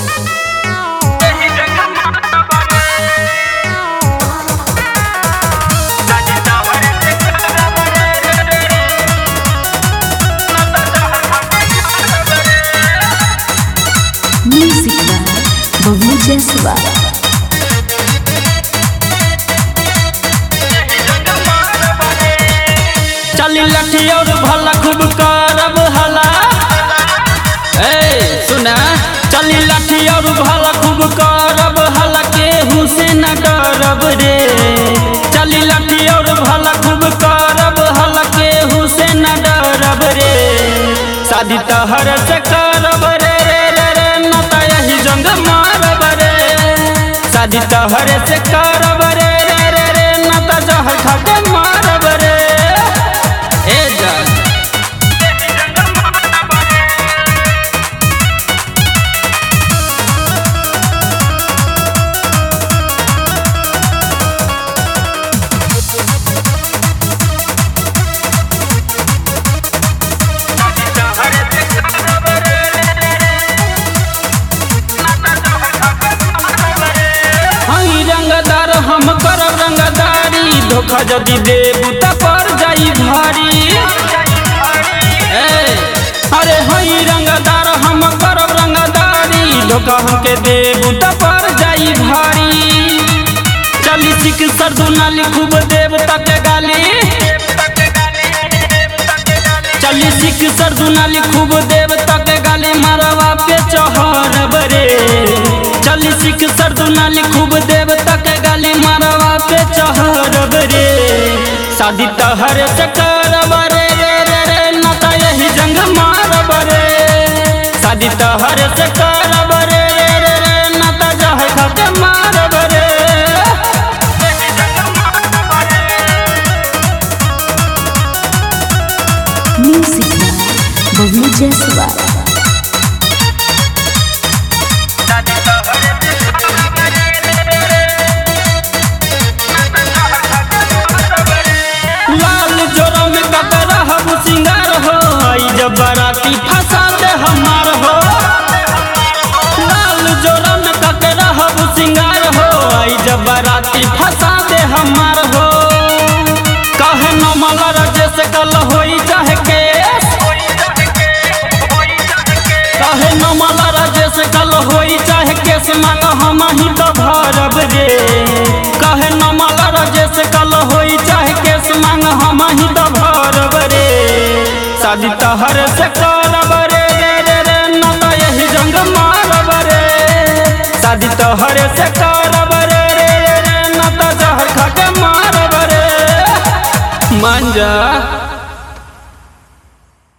Music by Bobby Jeswa. चली लठी और भला खूब करब हला। सुना चली लठी और भला खूब करब हला, केहू से न डरब रे। चली लठी और भला खूब करब हला, केहू से न डरब रे। शादी तहर से करब रे रे रे रे, न त यही जंग मारब रे। शादी तहर से करब रे रे रे रे, न त जहर खा के मारब रे। रंगदार हम करब रंगदारी, धोखा यदि देबू त पर जाई भारी। अरे हई रंगदार हम करब रंगदारी, धोखा हमके देबू त पर जाई भारी। चली सिख सरदू नाली खूब देव तक गाली। चली सिख सरदू नाली खूब देव तक गाली, मारवा पे चढ़ब रे। चली सिख सरदू नाली खूब देव तक गाली, मारवा पे चढ़ब रे। शादी तहर से करब रे रे रे रे, न त यही जंग मारब रे। शादी तहर से करब रे रे रे रे, न त जहर खा के मारब रे। Music by Bobby Jeswa. लाल जोरा में ककरा हम सिंगार हो, आई जब बाराती फंसा दे हमार हो। लाल जोरा में ककरा हम सिंगार हो, आई जब बाराती फंसा दे हमार हो। कहे न मलर जैसे कल होई चाहे केस। कहे न मलर जैसे कल होई चाहे केस, मांग हम ही तो भरब रे। कहे न मलर जैसे कल होई चाहे केस, मांग हम ही तो भरब रे। शादी तहर से करब रे रे रे रे, न त यही जंग मारब रे। शादी तहर से करब रे रे रे रे, न त जहर खा के मारब रे। मान जा।